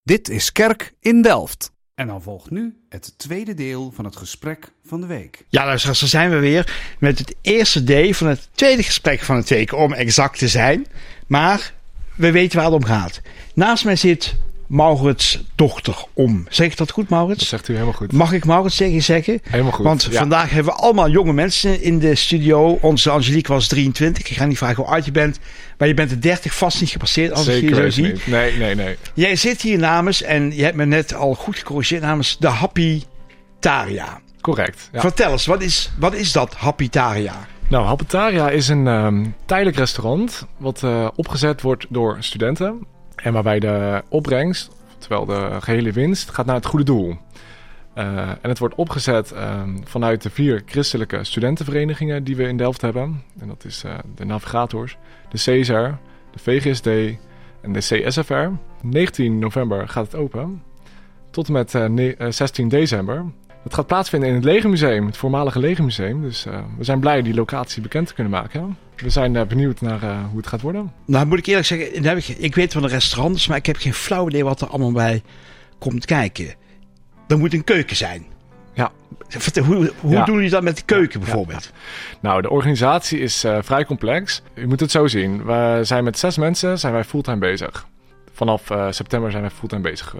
Dit is Kerk in Delft. En dan volgt nu het tweede deel van het gesprek van de week. Ja, luisteraars, daar zijn we weer met het eerste deel van het tweede gesprek van de week, om exact te zijn. Maar we weten waar het om gaat. Naast mij zit Maurits dochter Om. Zeg ik dat goed, Maurits? Dat zegt u helemaal goed. Mag ik Maurits zeggen? Helemaal goed. Want vandaag hebben we allemaal jonge mensen in de studio. Onze Angelique was 23. Ik ga niet vragen hoe oud je bent. Maar je bent de 30 vast niet gepasseerd als ik je zo zie. Niet. Nee. Jij zit hier namens, en je hebt me net al goed gecorrigeerd, namens de Happytaria. Correct. Ja. Vertel eens, wat is dat Happytaria? Nou, Happytaria is een tijdelijk restaurant wat opgezet wordt door studenten. En waarbij de opbrengst, terwijl de gehele winst, gaat naar het goede doel. En het wordt opgezet vanuit de 4 christelijke studentenverenigingen die we in Delft hebben. En dat is de Navigators, de Caesar, de VGSD en de CSFR. 19 november gaat het open, tot en met 16 december. Het gaat plaatsvinden in het Legermuseum, het voormalige Legermuseum. Dus we zijn blij die locatie bekend te kunnen maken. We zijn benieuwd naar hoe het gaat worden. Nou, moet ik eerlijk zeggen, ik weet van de restaurants, maar ik heb geen flauw idee wat er allemaal bij komt kijken. Er moet een keuken zijn. Ja. Hoe doen jullie dat met de keuken bijvoorbeeld? Ja. Nou, de organisatie is vrij complex. Je moet het zo zien. We zijn met 6 mensen zijn wij fulltime bezig. Vanaf september zijn wij fulltime bezig.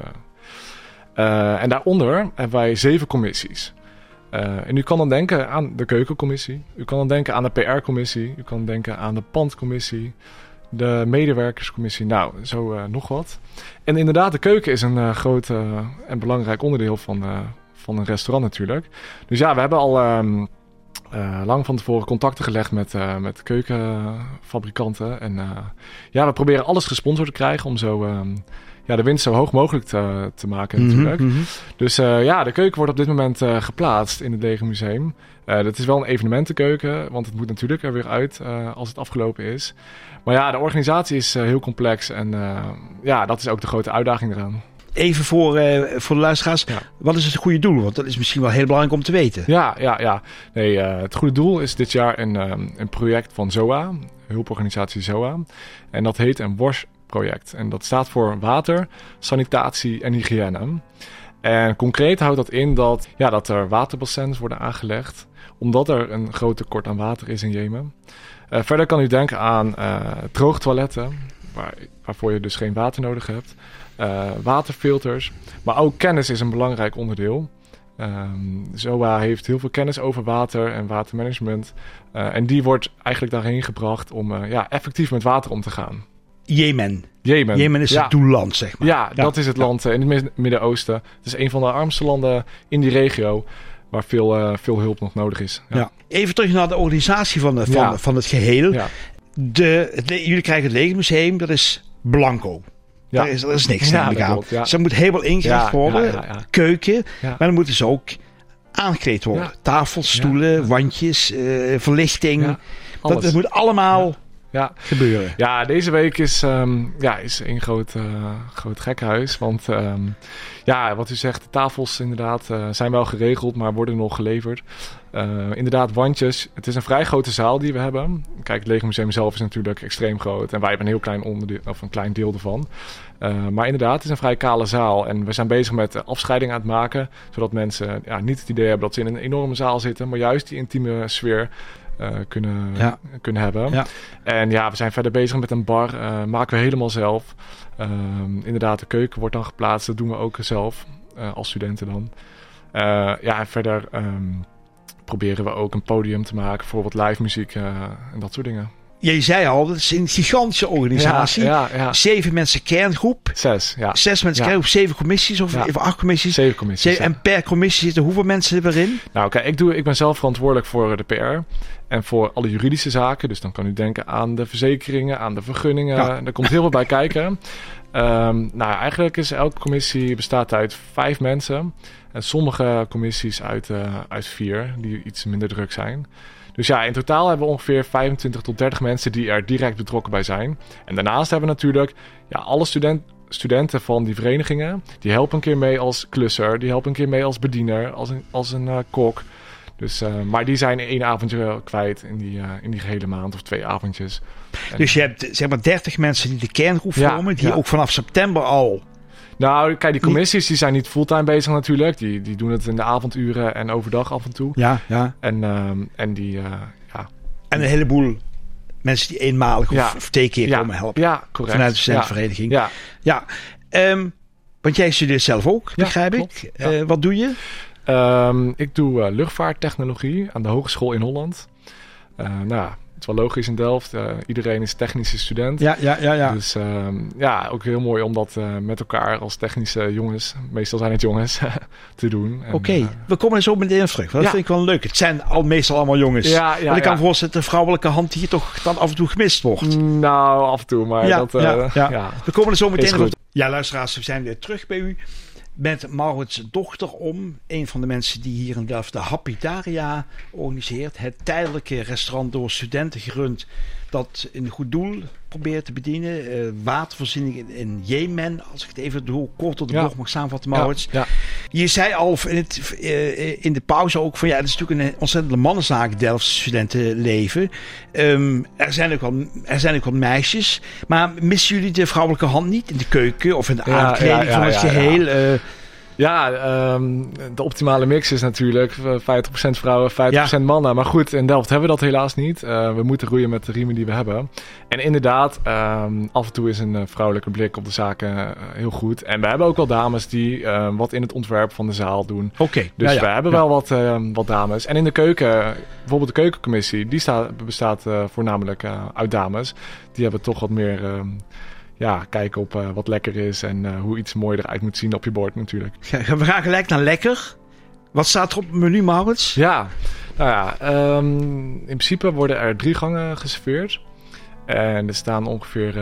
En daaronder hebben wij 7 commissies. En u kan dan denken aan de keukencommissie. U kan dan denken aan de PR-commissie. U kan denken aan de pandcommissie. De medewerkerscommissie. Nou, zo nog wat. En inderdaad, de keuken is een groot en belangrijk onderdeel van een restaurant natuurlijk. Dus ja, we hebben al lang van tevoren contacten gelegd met keukenfabrikanten. En we proberen alles gesponsord te krijgen om zo de winst zo hoog mogelijk te maken natuurlijk. Mm-hmm. Dus de keuken wordt op dit moment geplaatst in het Legermuseum. Dat is wel een evenementenkeuken, want het moet natuurlijk er weer uit als het afgelopen is. Maar ja, de organisatie is heel complex en dat is ook de grote uitdaging eraan. Even voor de luisteraars, wat is het goede doel? Want dat is misschien wel heel belangrijk om te weten. Ja. Nee, het goede doel is dit jaar een project van ZOA, hulporganisatie ZOA. En dat heet een WASH-project. En dat staat voor water, sanitatie en hygiëne. En concreet houdt dat in dat er waterbassins worden aangelegd, omdat er een groot tekort aan water is in Jemen. Verder kan u denken aan droogtoiletten, waarvoor je dus geen water nodig hebt. Waterfilters, maar ook kennis is een belangrijk onderdeel. ZOA heeft heel veel kennis over water en watermanagement. En die wordt eigenlijk daarheen gebracht om effectief met water om te gaan. Jemen is het doelland, zeg maar. Ja, dat is het land in het Midden-Oosten. Het is een van de armste landen in die regio, waar veel hulp nog nodig is. Ja. Even terug naar de organisatie van het geheel. Ja. Jullie krijgen het Legermuseum, dat is blanco. Ja. Er is niks aan. Dus er moet helemaal ingericht worden. Keuken. Ja. Maar dan moeten ze ook aangekleed worden. Ja. Tafels, stoelen, wandjes, verlichting. Ja, dat moet allemaal gebeuren. Ja, deze week is een groot gekhuis. Want wat u zegt, de tafels inderdaad zijn wel geregeld, maar worden nog geleverd. Inderdaad, wandjes. Het is een vrij grote zaal die we hebben. Kijk, het Legermuseum zelf is natuurlijk extreem groot. En wij hebben een heel klein onderdeel, of een klein deel ervan. Maar inderdaad, het is een vrij kale zaal. En we zijn bezig met afscheiding aan het maken. Zodat mensen niet het idee hebben dat ze in een enorme zaal zitten. Maar juist die intieme sfeer kunnen hebben. Ja. En we zijn verder bezig met een bar. Maken we helemaal zelf. Inderdaad, de keuken wordt dan geplaatst. Dat doen we ook zelf. Als studenten dan. En verder proberen we ook een podium te maken voor wat live muziek en dat soort dingen. Je zei al, dat is een gigantische organisatie. Ja. 7 mensen kerngroep. 6 mensen kerngroep, 7 commissies of even 8 commissies. 7 commissies. En per commissie zitten hoeveel mensen erin? Nou, kijk, ik ben zelf verantwoordelijk voor de PR en voor alle juridische zaken. Dus dan kan u denken aan de verzekeringen, aan de vergunningen. Ja. Er komt heel veel bij kijken. Eigenlijk is elke commissie bestaat uit 5 mensen. En sommige commissies uit 4, die iets minder druk zijn. Dus in totaal hebben we ongeveer 25 tot 30 mensen die er direct betrokken bij zijn. En daarnaast hebben we natuurlijk alle studenten van die verenigingen. Die helpen een keer mee als klusser, die helpen een keer mee als bediener, als een kok. Dus, maar die zijn 1 avondje kwijt in die gehele maand of 2 avondjes. Dus je hebt zeg maar 30 mensen die de kerngroep vormen, die ook vanaf september al Nou, kijk, die commissies die zijn niet fulltime bezig natuurlijk. Die doen het in de avonduren en overdag af en toe. Ja. En die, En een heleboel mensen die eenmalig of 2 keer komen helpen. Ja, correct. Vanuit de studentenvereniging. Ja. Want jij studeert zelf ook, begrijp ik. Wat doe je? Ik doe luchtvaarttechnologie aan de Hogeschool in Holland. Het is wel logisch in Delft. Iedereen is technische student. Ja. Dus ook heel mooi om dat met elkaar als technische jongens, meestal zijn het jongens, te doen. Oké, we komen er zo meteen op terug. Dat vind ik wel leuk. Het zijn meestal allemaal jongens. Maar ik kan me voorstellen dat de vrouwelijke hand hier toch dan af en toe gemist wordt. Nou, af en toe, maar we komen er zo meteen op. Ja, luisteraars, we zijn weer terug bij u. Met Maurits' dochter om. Een van de mensen die hier in Delft de Happitaria organiseert. Het tijdelijke restaurant door studenten gerund. Dat een goed doel probeert te bedienen. Watervoorziening in Jemen. Als ik het even kort door de bocht mag samenvatten, Maurits. Ja. Je zei al in de pauze ook van het is natuurlijk een ontzettende mannenzaak, Delftse studentenleven. Er zijn ook wel meisjes. Maar missen jullie de vrouwelijke hand niet in de keuken of in de aankleding van het geheel? De optimale mix is natuurlijk 50% vrouwen, 50% mannen. Maar goed, in Delft hebben we dat helaas niet. We moeten roeien met de riemen die we hebben. En inderdaad, af en toe is een vrouwelijke blik op de zaken heel goed. En we hebben ook wel dames die wat in het ontwerp van de zaal doen. Dus we hebben wel wat dames. En in de keuken, bijvoorbeeld de keukencommissie, die bestaat voornamelijk uit dames. Die hebben toch wat meer... kijken op wat lekker is en hoe iets mooier eruit moet zien op je bord natuurlijk. We gaan gelijk naar lekker. Wat staat er op het menu, Maurits? In principe worden er 3 gangen geserveerd. En er staan ongeveer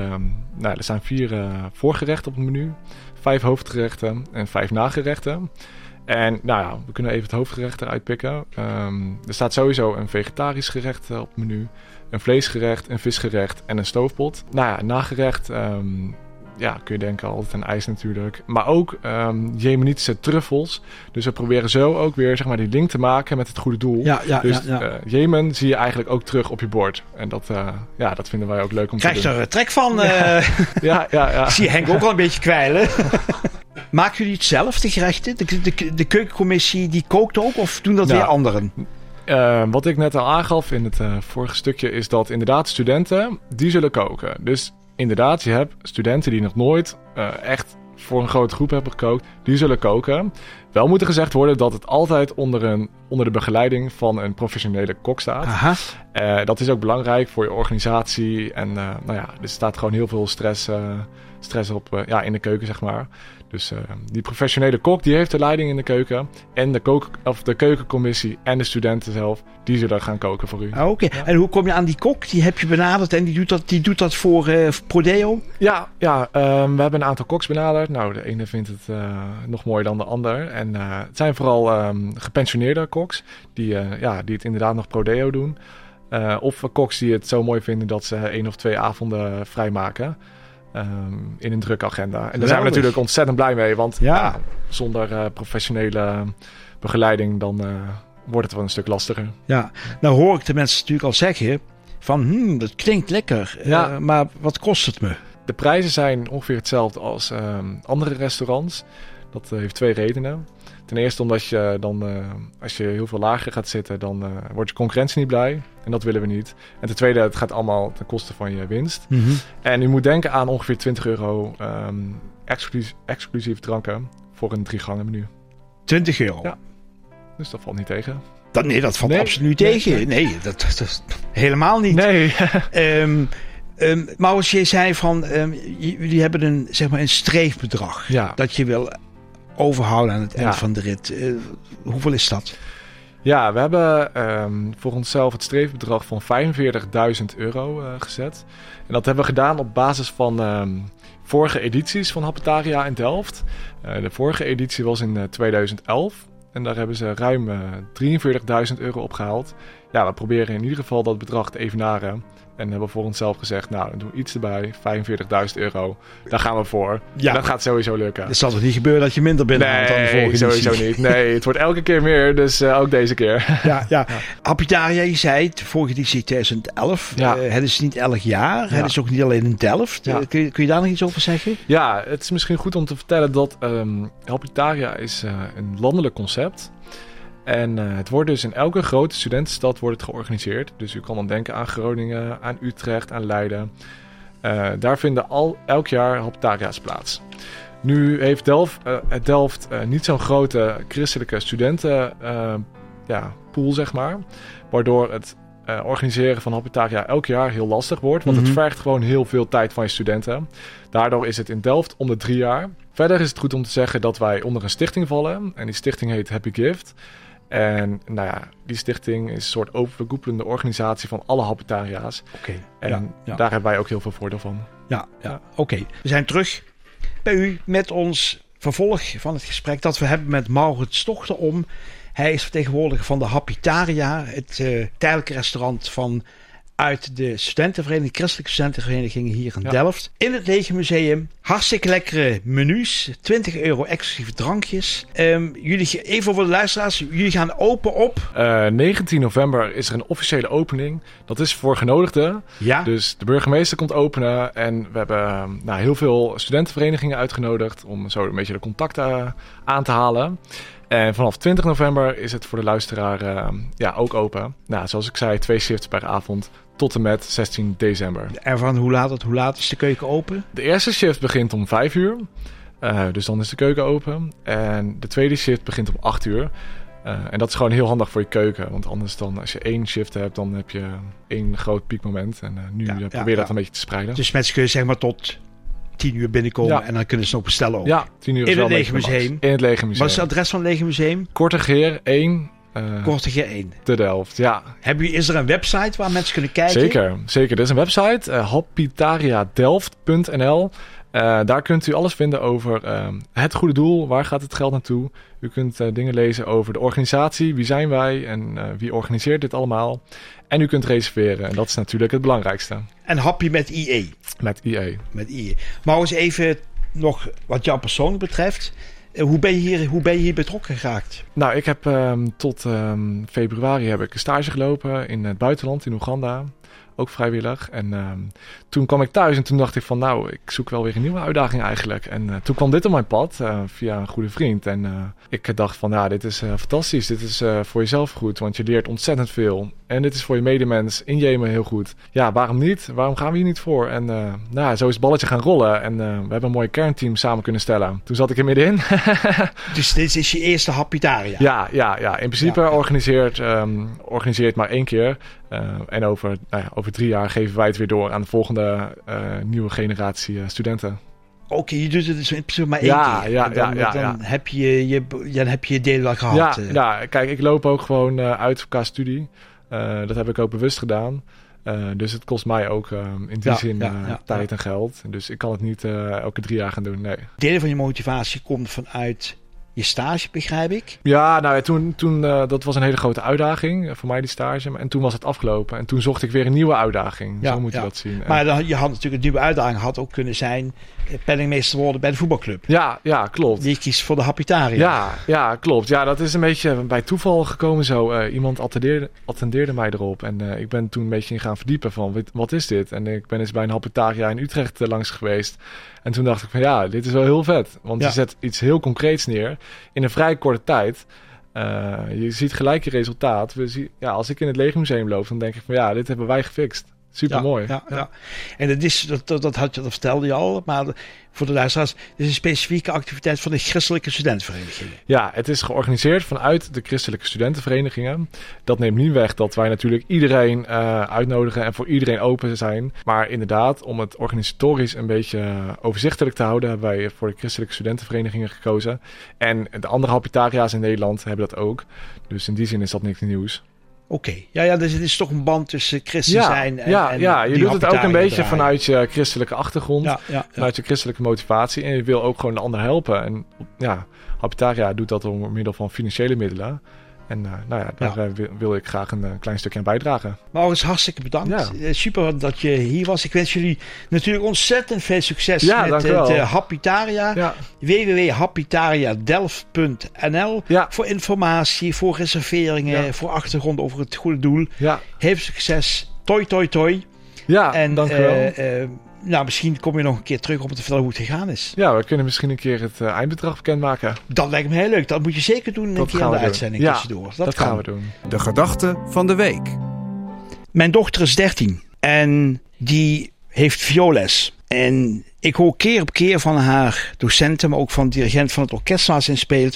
4 voorgerechten op het menu, 5 hoofdgerechten en 5 nagerechten. En we kunnen even het hoofdgerecht eruit pikken. Er staat sowieso een vegetarisch gerecht op het menu, een vleesgerecht, een visgerecht en een stoofpot. Nagerecht, kun je denken altijd aan ijs natuurlijk. Maar ook Jemenitische truffels. Dus we proberen zo ook weer zeg maar die link te maken met het goede doel. Jemen zie je eigenlijk ook terug op je bord. En dat vinden wij ook leuk om te doen. Krijg je er trek van? Ik zie Henk ook al een beetje kwijlen. Maken jullie het zelf, de gerechten? De keukencommissie die kookt ook of doen dat weer anderen? Wat ik net al aangaf in het vorige stukje is dat inderdaad studenten, die zullen koken. Dus inderdaad, je hebt studenten die nog nooit echt voor een grote groep hebben gekookt. Die zullen koken. Wel moet er gezegd worden dat het altijd onder de begeleiding van een professionele kok staat. Aha. Dat is ook belangrijk voor je organisatie. En er staat gewoon heel veel stress op in de keuken, zeg maar. Dus die professionele kok die heeft de leiding in de keuken. En de keukencommissie en de studenten zelf, die zullen gaan koken voor u. Oké. Ja. En hoe kom je aan die kok? Die heb je benaderd en die doet dat voor Prodeo? Ja, we hebben een aantal koks benaderd. Nou, de ene vindt het nog mooier dan de ander. En het zijn vooral gepensioneerde koks die het inderdaad nog Prodeo doen. Of koks die het zo mooi vinden dat ze 1 of 2 avonden vrijmaken. In een drukke agenda. En daar zijn we natuurlijk ontzettend blij mee. Want zonder professionele begeleiding dan wordt het wel een stuk lastiger. Ja, nou hoor ik de mensen natuurlijk al zeggen van dat klinkt lekker. Maar wat kost het me? De prijzen zijn ongeveer hetzelfde als andere restaurants. Dat heeft 2 redenen. Ten eerste omdat je dan, als je heel veel lager gaat zitten, dan wordt je concurrentie niet blij. En dat willen we niet. En ten tweede, het gaat allemaal ten koste van je winst. Mm-hmm. En u moet denken aan ongeveer €20 exclusief dranken voor een 3-gangen menu. €20? Ja, dus dat valt niet tegen. Dat valt absoluut niet tegen. Nee, dat helemaal niet. Nee. Maar als je zei van, jullie hebben een streefbedrag dat je wil overhouden aan het eind van de rit. Hoeveel is dat? Ja, we hebben voor onszelf het streefbedrag van €45.000 gezet. En dat hebben we gedaan op basis van vorige edities van Happitaria in Delft. De vorige editie was in 2011. En daar hebben ze ruim €43.000 opgehaald. we proberen in ieder geval dat bedrag te evenaren. En hebben voor onszelf gezegd, nou, dan doen we iets erbij. €45.000. Daar gaan we voor. Ja. Dat gaat sowieso lukken. Het zal toch niet gebeuren dat je minder binnenhaalt dan de volgende sowieso niet. Nee, het wordt elke keer meer. Dus ook deze keer. Ja. Happitaria, je zei het, vorige editie 2011. Ja. Het is niet elk jaar. Ja. Het is ook niet alleen in Delft. Ja. Kun je daar nog iets over zeggen? Ja, het is misschien goed om te vertellen dat Happitaria is een landelijk concept. En het wordt dus in elke grote studentenstad wordt het georganiseerd. Dus u kan dan denken aan Groningen, aan Utrecht, aan Leiden. Daar vinden elk jaar Happitaria's plaats. Nu heeft Delft niet zo'n grote christelijke studentenpool, zeg maar. Waardoor het organiseren van Happitaria elk jaar heel lastig wordt. Want het vergt gewoon heel veel tijd van je studenten. Daardoor is het in Delft om de 3 jaar. Verder is het goed om te zeggen dat wij onder een stichting vallen. En die stichting heet Happy Gift. En die stichting is een soort overkoepelende organisatie van alle Happitaria's. Okay, en daar hebben wij ook heel veel voordeel van. Ja. Oké. We zijn terug bij u met ons vervolg van het gesprek dat we hebben met Maurits Tochterom. Hij is vertegenwoordiger van de Happitaria, het tijdelijke restaurant uit de studentenvereniging, christelijke studentenvereniging hier in Delft. In het Legermuseum. Hartstikke lekkere menus. €20 exclusieve drankjes. Jullie, even voor de luisteraars. Jullie gaan open op... 19 november is er een officiële opening. Dat is voor genodigden. Ja. Dus de burgemeester komt openen. En we hebben heel veel studentenverenigingen uitgenodigd om zo een beetje de contacten aan te halen. En vanaf 20 november is het voor de luisteraar ook open. Nou, zoals ik zei, 2 shifts per avond tot en met 16 december. En van hoe laat is de keuken open? De eerste shift begint om 5 uur. Dus dan is de keuken open. En de tweede shift begint om 8 uur. En dat is gewoon heel handig voor je keuken. Want anders dan, als je 1 shift hebt, dan heb je 1 groot piekmoment. En nu probeer dat een beetje te spreiden. Dus mensen kunnen zeg maar tot 10 uur binnenkomen en dan kunnen ze nog bestellen ook. Ja, 10 uur is in het Legermuseum. In het Legermuseum. Wat is het adres van het Legermuseum? Kortegeer 1. Kortegeer 1. Te Delft, ja. Is er een website waar mensen kunnen kijken? Zeker. Er is een website, happitariadelft.nl. Daar kunt u alles vinden over het goede doel, waar gaat het geld naartoe. U kunt dingen lezen over de organisatie, wie zijn wij en wie organiseert dit allemaal. En u kunt reserveren en dat is natuurlijk het belangrijkste. En Happy met IE? Met IE. Maar eens even nog wat jou persoonlijk betreft. Hoe ben je hier betrokken geraakt? Nou, ik heb tot februari heb ik een stage gelopen in het buitenland, in Oeganda. Ook vrijwillig. En toen kwam ik thuis en toen dacht ik van ik zoek wel weer een nieuwe uitdaging eigenlijk. En toen kwam dit op mijn pad via een goede vriend. En ik dacht van dit is fantastisch. Dit is voor jezelf goed, want je leert ontzettend veel. En dit is voor je medemens in Jemen heel goed. Ja, waarom niet? Waarom gaan we hier niet voor? En zo is het balletje gaan rollen. En we hebben een mooi kernteam samen kunnen stellen. Toen zat ik er middenin. Dus dit is je eerste Happitaria? Ja. In principe organiseert maar 1 keer. En over 3 jaar geven wij het weer door aan de volgende nieuwe generatie studenten. Oké, je doet het dus in principe maar 1 keer. Dan heb je deel al gehad. Ja, kijk, ik loop ook gewoon uit qua studie. Dat heb ik ook bewust gedaan. Dus het kost mij ook in die zin tijd en geld. Dus ik kan het niet elke 3 jaar gaan doen, nee. Deel van je motivatie komt vanuit je stage, begrijp ik? Ja, toen dat was een hele grote uitdaging voor mij, die stage. En toen was het afgelopen. En toen zocht ik weer een nieuwe uitdaging. Zo moet je dat zien. Maar je had natuurlijk een nieuwe uitdaging. Had ook kunnen zijn penningmeester worden bij de voetbalclub. Ja, klopt. Die kiest voor de Happitaria. Ja, klopt. Ja, dat is een beetje bij toeval gekomen zo. Iemand attendeerde mij erop. En ik ben toen een beetje in gaan verdiepen van wat is dit? En ik ben eens bij een Happitaria in Utrecht langs geweest. En toen dacht ik van dit is wel heel vet. Want je zet iets heel concreets neer in een vrij korte tijd. Je ziet gelijk je resultaat. Als ik in het Legermuseum loop, dan denk ik van dit hebben wij gefixt. Super mooi. Ja. En dat vertelde je al, maar voor de luisteraars, het is een specifieke activiteit van de christelijke studentenverenigingen. Ja, het is georganiseerd vanuit de christelijke studentenverenigingen. Dat neemt niet weg dat wij natuurlijk iedereen uitnodigen en voor iedereen open zijn. Maar inderdaad, om het organisatorisch een beetje overzichtelijk te houden, hebben wij voor de christelijke studentenverenigingen gekozen. En de andere Happitaria's in Nederland hebben dat ook. Dus in die zin is dat niks nieuws. Oké. Dus het is toch een band tussen christen zijn en je doet het ook een beetje vanuit je christelijke achtergrond, vanuit je christelijke motivatie en je wil ook gewoon de ander helpen. En Happitaria doet dat door middel van financiële middelen. En daar wil ik graag een klein stukje aan bijdragen. Maurits, hartstikke bedankt. Ja. Super dat je hier was. Ik wens jullie natuurlijk ontzettend veel succes met het Happytaria. Ja. www.happytariadelft.nl voor informatie, voor reserveringen, voor achtergrond over het goede doel. Ja. Heel veel succes. Toi, toi, toi. Ja, en dank u wel. Misschien kom je nog een keer terug om te vertellen hoe het gegaan is. Ja, we kunnen misschien een keer het eindbedrag bekendmaken. Dat lijkt me heel leuk. Dat moet je zeker doen een keer aan de uitzending tussendoor. Dat gaan we doen. De gedachte van de week. Mijn dochter is 13 en die heeft vioolles. En ik hoor keer op keer van haar docenten, maar ook van de dirigent van het orkest waar ze in speelt.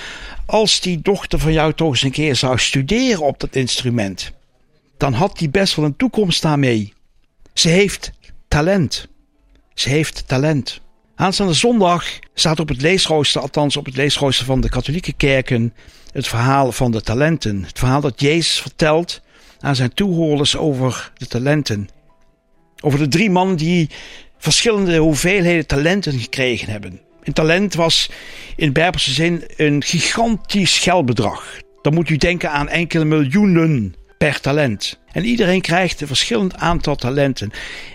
Als die dochter van jou toch eens een keer zou studeren op dat instrument, dan had die best wel een toekomst daarmee. Ze heeft talent. Ze heeft talent. Aanstaande zondag staat op het leesrooster, althans op het leesrooster van de katholieke kerken, het verhaal van de talenten. Het verhaal dat Jezus vertelt aan zijn toehoorders over de talenten. Over de 3 mannen die verschillende hoeveelheden talenten gekregen hebben. Een talent was in Bijbelse zin een gigantisch geldbedrag. Dan moet u denken aan enkele miljoenen per talent. En iedereen krijgt een verschillend aantal talenten.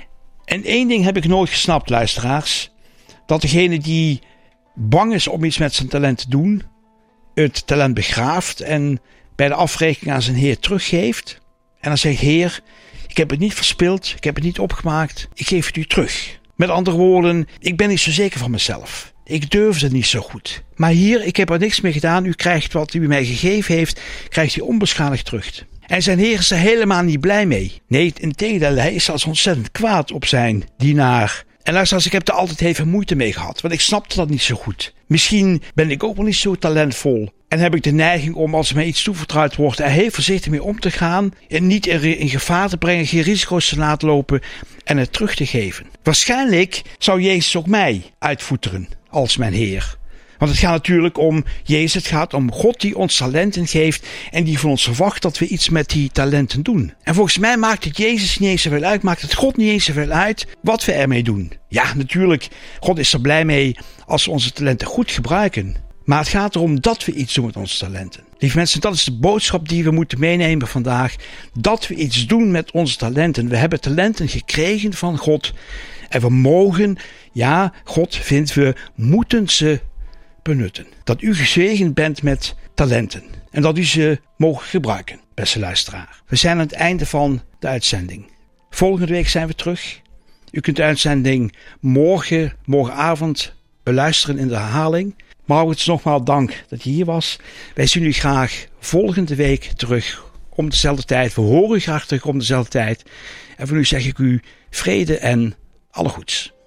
En 1 ding heb ik nooit gesnapt, luisteraars. Dat degene die bang is om iets met zijn talent te doen, het talent begraaft en bij de afrekening aan zijn Heer teruggeeft. En dan zegt: Heer, ik heb het niet verspild, ik heb het niet opgemaakt, ik geef het u terug. Met andere woorden, ik ben niet zo zeker van mezelf. Ik durfde het niet zo goed. Maar hier, ik heb er niks mee gedaan. U krijgt wat u mij gegeven heeft, krijgt u onbeschadigd terug. En zijn Heer is er helemaal niet blij mee. Nee, integendeel, hij is zelfs ontzettend kwaad op zijn dienaar. En luister, ik heb er altijd heel veel moeite mee gehad, want ik snapte dat niet zo goed. Misschien ben ik ook wel niet zo talentvol. En heb ik de neiging om, als mij iets toevertrouwd wordt, er heel voorzichtig mee om te gaan. En niet in gevaar te brengen, geen risico's te laten lopen en het terug te geven. Waarschijnlijk zou Jezus ook mij uitvoeteren als mijn Heer. Want het gaat natuurlijk om Jezus, het gaat om God die ons talenten geeft en die van ons verwacht dat we iets met die talenten doen. En volgens mij maakt het Jezus niet eens zoveel uit, maakt het God niet eens zoveel uit wat we ermee doen. Ja, natuurlijk, God is er blij mee als we onze talenten goed gebruiken. Maar het gaat erom dat we iets doen met onze talenten. Lieve mensen, dat is de boodschap die we moeten meenemen vandaag. Dat we iets doen met onze talenten. We hebben talenten gekregen van God. En we mogen, ja, God vindt, we moeten ze benutten. Dat u gezegend bent met talenten. En dat u ze mogen gebruiken, beste luisteraar. We zijn aan het einde van de Volgende week zijn we terug. U kunt de uitzending morgenavond beluisteren in de herhaling. Maurits, nogmaals dank dat je hier was. Wij zien u graag volgende week terug om dezelfde tijd. We horen u graag terug om dezelfde tijd. En voor nu zeg ik u vrede en alle goeds.